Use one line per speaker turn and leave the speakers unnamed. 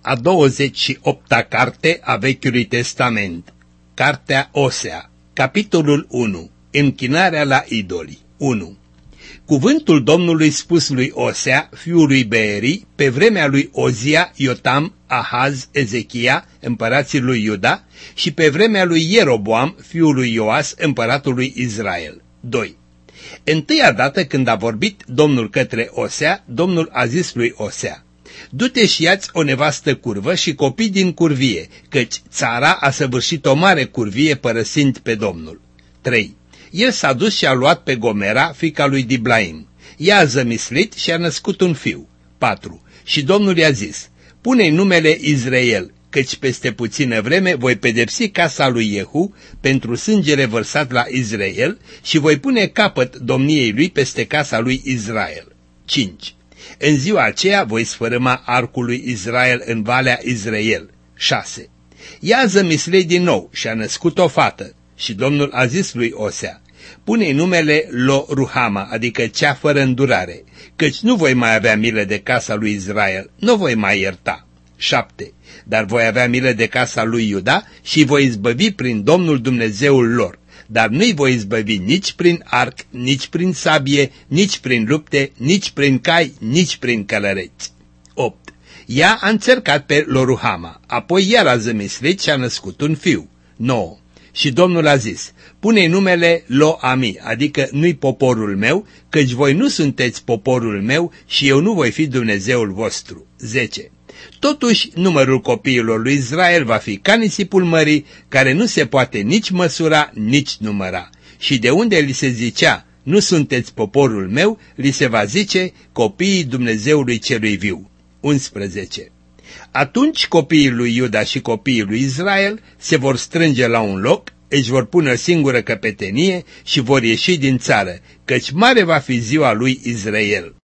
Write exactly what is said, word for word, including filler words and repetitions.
A douăzeci și opta carte a Vechiului Testament, Cartea Osea, capitolul unu, Închinarea la idoli. unu. Cuvântul Domnului spus lui Osea, fiul lui Beeri, pe vremea lui Ozia, Iotam, Ahaz, Ezechia, împărații lui Iuda, și pe vremea lui Ieroboam, fiul lui Ioas, împăratul lui Israel. doi. Întâia dată când a vorbit Domnul către Osea, Domnul a zis lui Osea: du-te și ia-ți o nevastă curvă și copii din curvie, căci țara a săvârșit o mare curvie părăsind pe Domnul. trei. El s-a dus și a luat pe Gomera, fiica lui Diblaim. Ea a zămislit și a născut un fiu. patru. Și Domnul i-a zis: pune-i numele Izrael, căci peste puțină vreme voi pedepsi casa lui Iehu pentru sângele vărsat la Izrael și voi pune capăt domniei lui peste casa lui Israel. cinci. În ziua aceea voi sfărâma arcul lui Israel în Valea Izrael. șase. Ea a zămislit din nou și a născut o fată și Domnul a zis lui Osea: pune-i numele Lo-Ruhama, adică cea fără îndurare, căci nu voi mai avea milă de casa lui Israel, nu voi mai ierta. șapte. Dar voi avea milă de casa lui Iuda și voi izbăvi prin Domnul Dumnezeul lor, dar nu-i voi izbăvi nici prin arc, nici prin sabie, nici prin lupte, nici prin cai, nici prin călăreți. opt. Ea a încercat pe Lo-Ruhama, apoi iar a zămislit și a născut un fiu. nouă. Și Domnul a zis: pune-i numele Lo-Ami, adică nu-i poporul meu, căci voi nu sunteți poporul meu și eu nu voi fi Dumnezeul vostru. zece. Totuși, numărul copiilor lui Israel va fi ca nisipul mării, care nu se poate nici măsura, nici număra. Și de unde li se zicea: nu sunteți poporul meu, li se va zice: copiii Dumnezeului celui viu. unsprezece. Atunci copiii lui Iuda și copiii lui Israel se vor strânge la un loc, își vor pune o singură căpetenie și vor ieși din țară, căci mare va fi ziua lui Israel.